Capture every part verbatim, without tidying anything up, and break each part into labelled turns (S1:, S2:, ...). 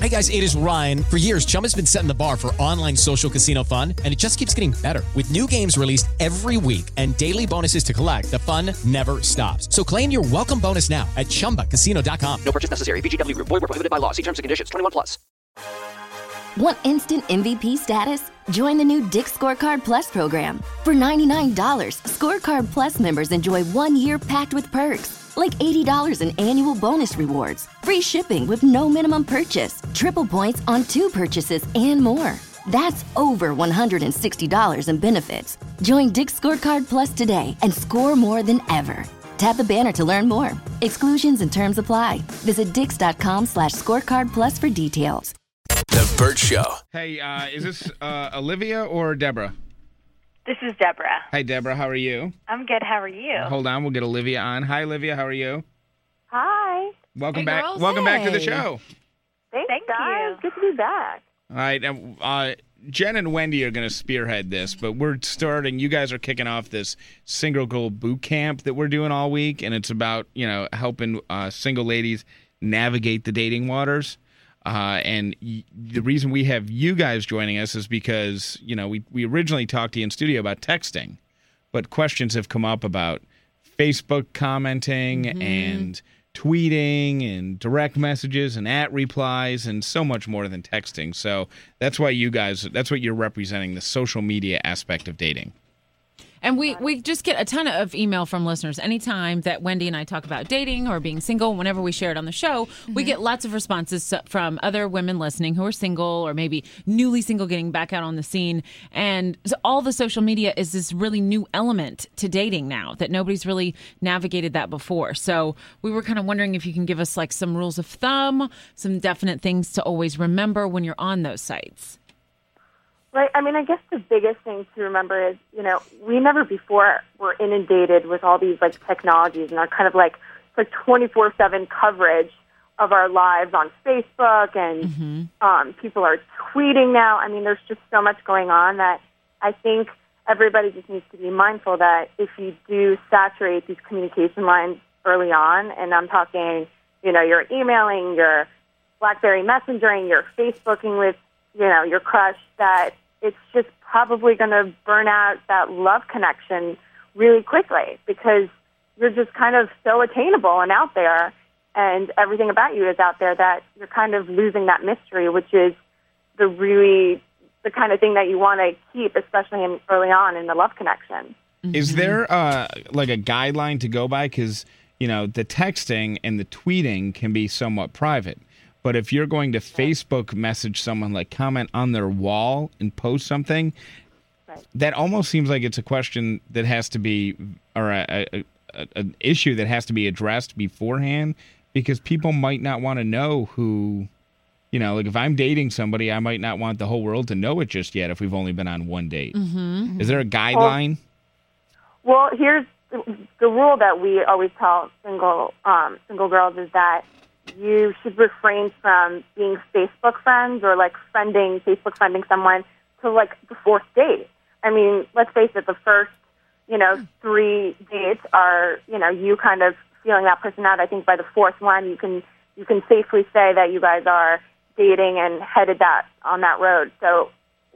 S1: Hey guys, it is Ryan. For years, Chumba's been setting the bar for online social casino fun, and it just keeps getting better. With new games released every week and daily bonuses to collect, the fun never stops. So claim your welcome bonus now at chumba casino dot com.
S2: No purchase necessary. V G W Group. Void where prohibited by law. See terms and conditions. twenty-one plus.
S3: Want instant M V P status? Join the new Dick's Scorecard Plus program. For ninety-nine dollars, Scorecard Plus members enjoy one year packed with perks, like eighty dollars in annual bonus rewards, free shipping with no minimum purchase, triple points on two purchases, and more. That's over one hundred sixty dollars in benefits. Join Dick's Scorecard Plus today and score more than ever. Tap the banner to learn more. Exclusions and terms apply. Visit dix.com slash scorecard plus for details.
S4: The Burt Show.
S5: Hey, uh, is this uh, Olivia or Deborah?
S6: This is Deborah.
S5: Hi, Deborah. How are you?
S6: I'm good. How are you?
S5: Hold on. We'll get Olivia on. Hi, Olivia. How are you?
S6: Hi.
S5: Welcome
S7: Hey,
S5: back.
S7: girls.
S5: Welcome back to the
S7: Hey.
S5: show.
S6: Thanks,
S8: Thank
S6: guys.
S8: you. Good to be back.
S5: All right. Uh, uh, Jen and Wendy are going to spearhead this, but we're starting. You guys are kicking off this single girl boot camp that we're doing all week, and it's about, you know, helping uh, single ladies navigate the dating waters. Uh, and y- the reason we have you guys joining us is because, you know, we, we originally talked to you in studio about texting, but questions have come up about Facebook commenting
S7: Mm-hmm.
S5: and tweeting and direct messages and at replies and so much more than texting. So that's why you guys, that's what you're representing, the social media aspect of dating.
S7: And we, we just get a ton of email from listeners. Anytime that Wendy and I talk about dating or being single, whenever we share it on the show, mm-hmm. we get lots of responses from other women listening who are single or maybe newly single getting back out on the scene. And so all the social media is this really new element to dating now that nobody's really navigated that before. So we were kind of wondering if you can give us like some rules of thumb, some definite things to always remember when you're on those sites.
S8: Right. I mean, I guess the biggest thing to remember is, you know, we never before were inundated with all these, like, technologies and our kind of, like, like twenty-four seven coverage of our lives on Facebook, and mm-hmm. um, people are tweeting now. I mean, there's just so much going on that I think everybody just needs to be mindful that if you do saturate these communication lines early on, and I'm talking, you know, you're emailing, you're BlackBerry messengering, you're Facebooking with, you know, your crush, that it's just probably going to burn out that love connection really quickly because you're just kind of so attainable and out there, and everything about you is out there, that you're kind of losing that mystery, which is the really the kind of thing that you want to keep, especially in, early on in the love connection.
S7: Mm-hmm.
S5: Is there uh, like a guideline to go by? Because, you know, the texting and the tweeting can be somewhat private. But if you're going to Facebook message someone, like comment on their wall and post something,
S8: right.
S5: that almost seems like it's a question that has to be, or a, a, a, an issue that has to be addressed beforehand, because people might not want to know who, you know, like if I'm dating somebody, I might not want the whole world to know it just yet if we've only been on one date.
S7: Mm-hmm.
S5: Is there a guideline?
S8: Well, well here's the, the rule that we always tell single um, single girls is that you should refrain from being Facebook friends or, like, friending, Facebook friending someone to, like, the fourth date. I mean, let's face it, the first, you know, three dates are, you know, you kind of feeling that person out. I think by the fourth one, you can you can safely say that you guys are dating and headed that on that road. So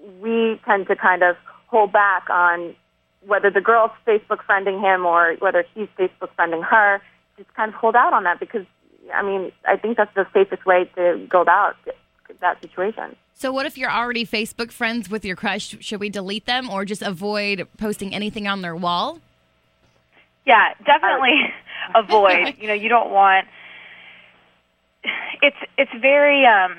S8: we tend to kind of hold back on whether the girl's Facebook friending him or whether he's Facebook friending her. Just kind of hold out on that because, I mean, I think that's the safest way to go about that situation.
S9: So what if you're already Facebook friends with your crush? Should we delete them or just avoid posting anything on their wall?
S6: Yeah, definitely avoid. You know, you don't want... It's it's very... Um,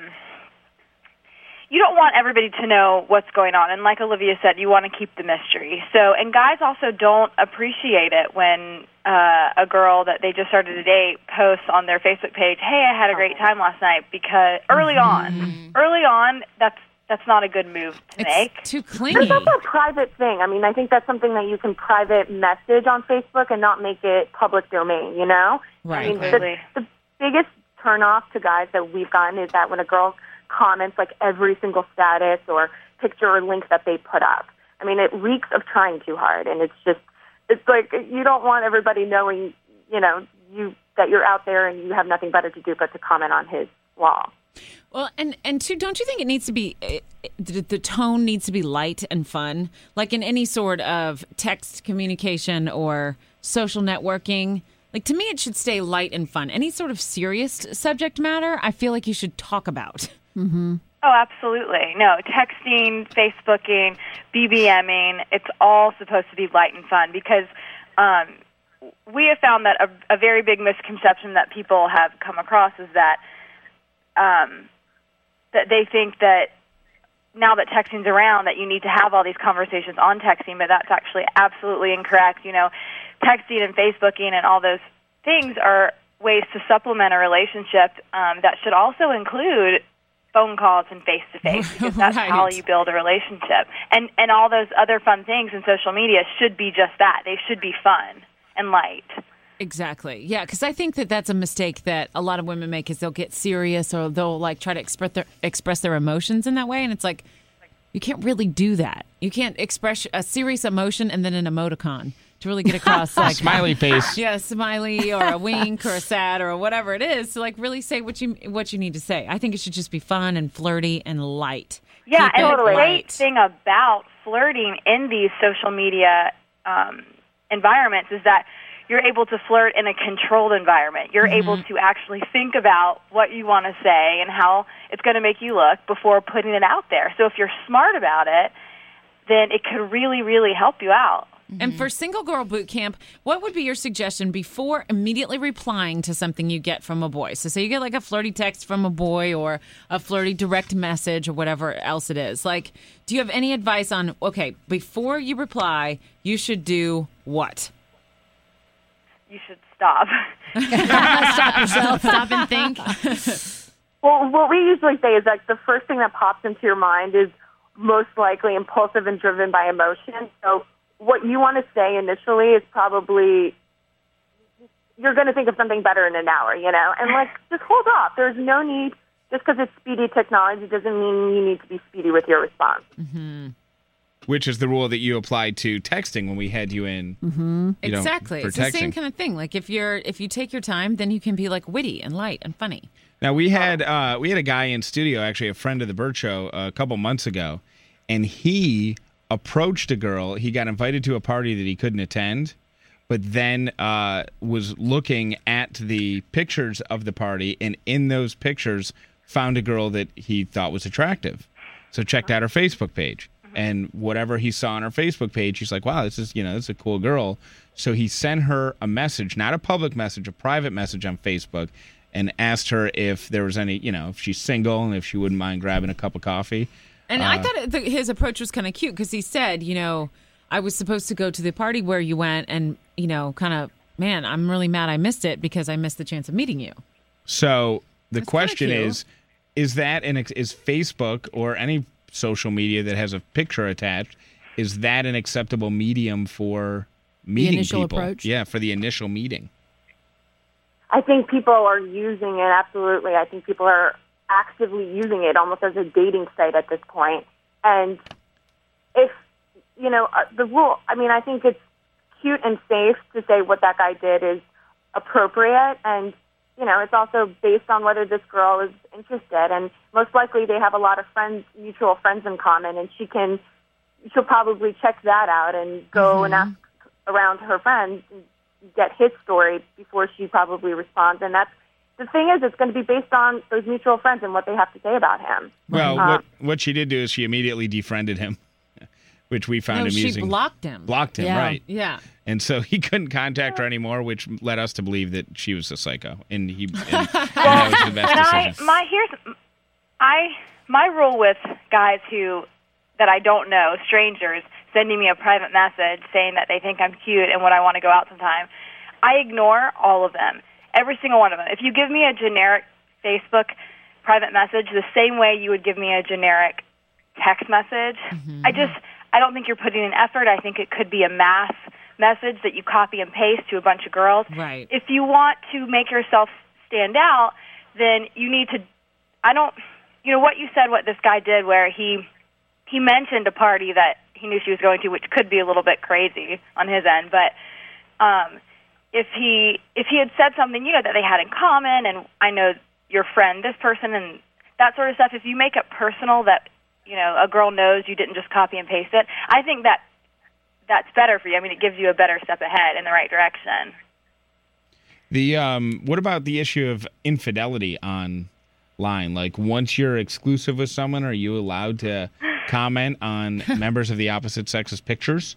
S6: you don't want everybody to know what's going on. And like Olivia said, you want to keep the mystery. So, and guys also don't appreciate it when uh, a girl that they just started to date posts on their Facebook page, hey, I had a great time last night, because early
S7: Mm-hmm.
S6: on, early on, that's that's not a good move to
S7: It's
S6: make.
S7: too clingy.
S8: But that's a private thing. I mean, I think that's something that you can private message on Facebook and not make it public domain, you know?
S7: Right.
S8: I mean, the,
S6: Completely.
S8: the biggest turnoff to guys that we've gotten is that when a girl comments like every single status or picture or link that they put up. I mean, it reeks of trying too hard, and it's just, it's like you don't want everybody knowing, you know, you that you're out there and you have nothing better to do but to comment on his wall.
S7: Well, and and two, don't you think it needs to be it, the, the tone needs to be light and fun, like in any sort of text communication or social networking? Like, to me, it should stay light and fun. Any sort of serious subject matter, I feel like you should talk about.
S6: Mm-hmm. Oh, absolutely. No, texting, Facebooking, BBMing, it's all supposed to be light and fun because um, we have found that a, a very big misconception that people have come across is that um, that they think that now that texting's around that you need to have all these conversations on texting, but that's actually absolutely incorrect. You know, texting and Facebooking and all those things are ways to supplement a relationship um, that should also include phone calls and face-to-face because that's right. How you build a relationship. And and all those other fun things in social media should be just that. They should be fun and light.
S7: Exactly. Yeah, because I think that that's a mistake that a lot of women make is they'll get serious or they'll like try to express their, express their emotions in that way. And it's like, you can't really do that. You can't express a serious emotion and then an emoticon to really get across like
S5: smiley face.
S7: Yeah, smiley or a wink or a sad or whatever it is to like really say what you what you need to say. I think it should just be fun and flirty and light.
S6: Yeah,
S7: Keep
S6: and
S7: it
S6: the great
S7: light.
S6: thing about flirting in these social media um, environments is that you're able to flirt in a controlled environment. You're mm-hmm. able to actually think about what you want to say and how it's going to make you look before putting it out there. So if you're smart about it, then it could really, really help you out.
S7: Mm-hmm. And for Single Girl Boot Camp, what would be your suggestion before immediately replying to something you get from a boy? So say you get like a flirty text from a boy or a flirty direct message or whatever else it is. Like, do you have any advice on, okay, before you reply, you should do what?
S6: You should stop.
S9: Stop yourself. Stop and think.
S8: Well, what we usually say is like the first thing that pops into your mind is most likely impulsive and driven by emotion. So what you want to say initially is probably you're going to think of something better in an hour, you know? And, like, just hold off. There's no need, just because it's speedy technology doesn't mean you need to be speedy with your response.
S7: Mm-hmm.
S5: Which is the rule that you applied to texting when we had you in.
S7: Mm-hmm.
S5: You know,
S7: exactly.
S5: for
S7: It's
S5: texting.
S7: the same kind of thing. Like, if you're if you take your time, then you can be, like, witty and light and funny.
S5: Now, we had uh, we had a guy in studio, actually a friend of the Burt Show, uh, a couple months ago, and he approached a girl. He got invited to a party that he couldn't attend, but then uh, was looking at the pictures of the party, and in those pictures found a girl that he thought was attractive. So checked out her Facebook page. And whatever he saw on her Facebook page, he's like, wow, this is, you know, this is a cool girl. So he sent her a message, not a public message, a private message on Facebook, and asked her if there was any, you know, if she's single and if she wouldn't mind grabbing a cup of coffee.
S7: And
S5: uh,
S7: I thought it, the, his approach was kind of cute because he said, you know, I was supposed to go to the party where you went and, you know, kind of, man, I'm really mad I missed it because I missed the chance of meeting you.
S5: So the
S7: That's
S5: question
S7: kinda cute.
S5: is, is that an, is Facebook or any social media that has a picture attached, is that an acceptable medium for meeting
S4: initial
S5: people?
S4: approach?
S5: Yeah, for the initial meeting.
S8: I think people are using it, absolutely. I think people are actively using it almost as a dating site at this point. And if, you know, uh, the rule, I mean, I think it's cute and safe to say what that guy did is appropriate. And, you know, it's also based on whether this girl is interested. And most likely they have a lot of friends, mutual friends in common, and she can, she'll probably check that out and go
S7: Mm-hmm.
S8: and ask around her friends and get his story before she probably responds. And that's, the thing is, it's going to be based on those mutual friends and what they have to say about him.
S5: Well,
S8: Uh,
S5: what what she did do is she immediately defriended him, which we found
S7: No,
S5: amusing.
S7: she blocked him.
S5: Blocked him,
S4: Yeah.
S5: right.
S7: Yeah.
S5: And so he couldn't contact her anymore, which led us to believe that she was a psycho. And he and, and that was the best
S6: And I,
S5: decision.
S6: my here's, I my rule with guys who that I don't know, strangers, sending me a private message saying that they think I'm cute and would I want to go out sometime, I ignore all of them, every single one of them. If you give me a generic Facebook private message the same way you would give me a generic text message,
S7: Mm-hmm.
S6: I just I don't think you're putting in effort. I think it could be a mass message that you copy and paste to a bunch of girls.
S7: Right.
S6: If you want to make yourself stand out, then you need to, I don't, you know, what you said, what this guy did, where he he mentioned a party that he knew she was going to, which could be a little bit crazy on his end, but um, if he if he had said something, you know, that they had in common, and I know your friend, this person, and that sort of stuff, if you make it personal that, you know, a girl knows you didn't just copy and paste it, I think that that's better for you. I mean, it gives you a better step ahead in the right direction.
S5: The um, what about the issue of infidelity online? Like, once you're exclusive with someone, are you allowed to comment on members of the opposite sex's pictures?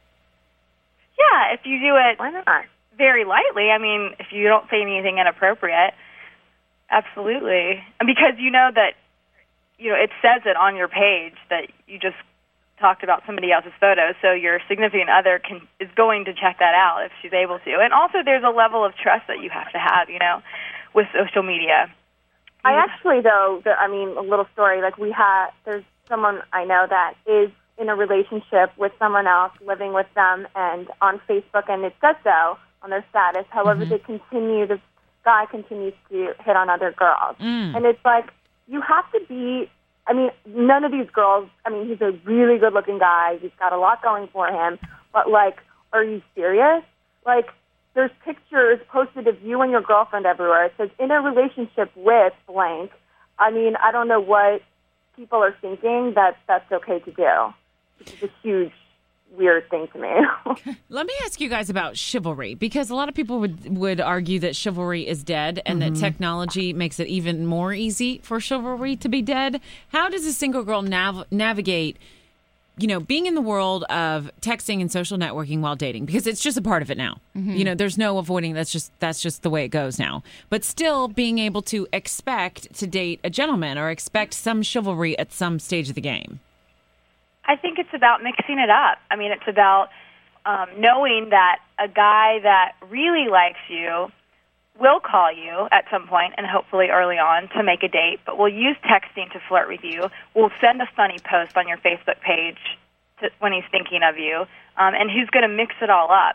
S6: Yeah, if you do it
S8: Why not?
S6: very lightly. I mean, if you don't say anything inappropriate, absolutely. And because you know that, you know, it says it on your page that you just talked about somebody else's photos, so your significant other can is going to check that out if she's able to. And also, there's a level of trust that you have to have, you know, with social media.
S8: I actually, though, the, I mean, a little story. Like, we had, there's someone I know that is in a relationship with someone else, living with them, and on Facebook, and it says so on their status. However, mm-hmm. they continue, the guy continues to hit on other girls. Mm. And it's like, you have to be, I mean, none of these girls, I mean, he's a really good-looking guy. He's got a lot going for him. But, like, are you serious? Like, there's pictures posted of you and your girlfriend everywhere. It says, in a relationship with blank. I mean, I don't know what people are thinking that that's okay to do. It's a huge, weird thing to me.
S7: Let me ask you guys about chivalry, because a lot of people would, would argue that chivalry is dead and mm-hmm. that technology makes it even more easy for chivalry to be dead. How does a single girl nav- navigate, you know, being in the world of texting and social networking while dating? Because it's just a part of it now. Mm-hmm. You know, there's no avoiding. That's just that's just the way it goes now. But still being able to expect to date a gentleman or expect some chivalry at some stage of the game.
S6: I think it's about mixing it up. I mean, it's about um, knowing that a guy that really likes you will call you at some point, and hopefully early on, to make a date, but will use texting to flirt with you, will send a funny post on your Facebook page to, when he's thinking of you, um, and who's going to mix it all up.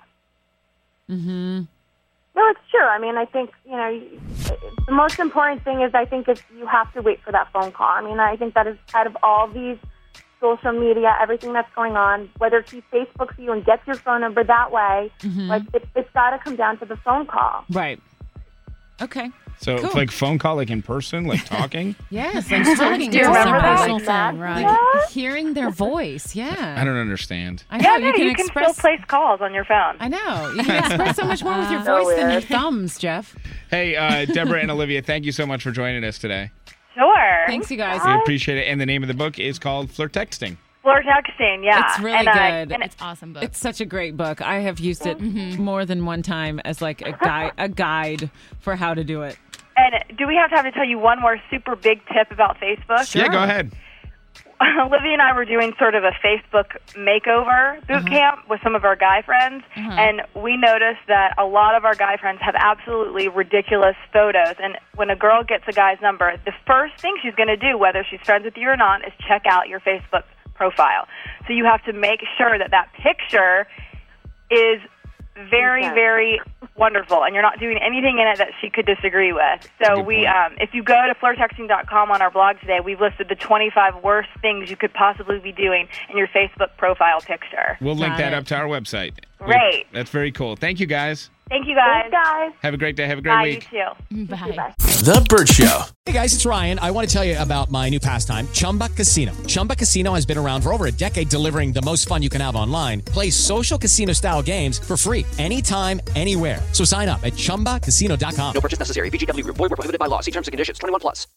S7: Mm-hmm.
S8: No, it's true. I mean, I think, you know, the most important thing is I think is you have to wait for that phone call. I mean, I think that is out of all these social media, everything that's going on, whether he Facebooks you and gets your phone number that way, mm-hmm. like it, it's got to come down to the phone call.
S7: Right. Okay.
S5: So
S7: cool.
S5: It's like phone call, like in person, like talking?
S7: Yes, like talking.
S8: Do you remember that?
S7: Personal
S8: Like
S7: thing, right?
S8: Yeah.
S7: Like hearing their voice, yeah.
S5: I don't understand.
S7: I know,
S6: Yeah,
S7: you
S6: no,
S7: can
S6: you
S7: express,
S6: can still place calls on your phone.
S7: I know. You can express so much more with your
S8: So
S7: voice than your
S8: weird.
S7: thumbs, Jeff.
S5: Hey, uh, Deborah and Olivia, thank you so much for joining us today.
S6: Sure.
S7: Thanks, you guys.
S5: We appreciate it. And the name of the book is called Flirt Texting.
S6: Flirt texting, yeah.
S7: It's really
S6: and, uh,
S7: good.
S6: and
S9: It's an awesome book.
S7: It's such a great book. I have used it more than one time as like a guide, a guide for how to do it.
S6: And do we have time to tell you one more super big tip about Facebook?
S5: Yeah, go ahead.
S6: Olivia and I were doing sort of a Facebook makeover boot uh-huh. camp with some of our guy friends, uh-huh. and we noticed that a lot of our guy friends have absolutely ridiculous photos. And when a girl gets a guy's number, the first thing she's going to do, whether she's friends with you or not, is check out your Facebook profile. So you have to make sure that that picture is very, okay. very wonderful, and you're not doing anything in it that she could disagree with. So we, um, if you go to flirt texting dot com on our blog today, we've listed the twenty-five worst things you could possibly be doing in your Facebook profile picture.
S5: We'll link
S7: Got
S5: that
S7: it.
S5: up to our website.
S6: Great.
S5: That's very cool. Thank you, guys.
S6: Thank you, guys.
S8: Thanks, guys.
S5: Have a great day. Have a great
S6: Bye,
S5: week.
S6: you too.
S9: Bye.
S8: Bye.
S1: The Burt Show. Hey guys, it's Ryan. I want to tell you about my new pastime, Chumba Casino. Chumba Casino has been around for over a decade, delivering the most fun you can have online. Play social casino-style games for free anytime, anywhere. So sign up at chumba casino dot com.
S2: No purchase necessary. V G W Group. Void where prohibited by law. See terms and conditions. twenty-one plus.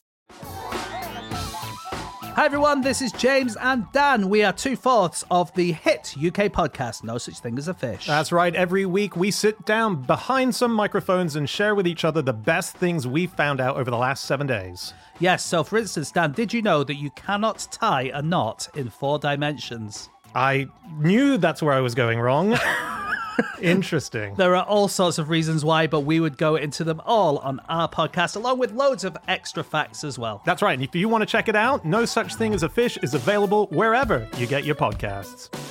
S4: Hi everyone, this is James and Dan. We are two-fourths of the hit U K podcast, No Such Thing as a Fish.
S10: That's right. Every week we sit down behind some microphones and share with each other the best things we've found out over the last seven days.
S4: Yes, so for instance, Dan, did you know that you cannot tie a knot in four dimensions?
S10: I knew that's where I was going wrong. Interesting.
S4: There are all sorts of reasons why, but we would go into them all on our podcast, along with loads of extra facts as well.
S10: That's right. And if you want to check it out, No Such Thing as a Fish is available wherever you get your podcasts.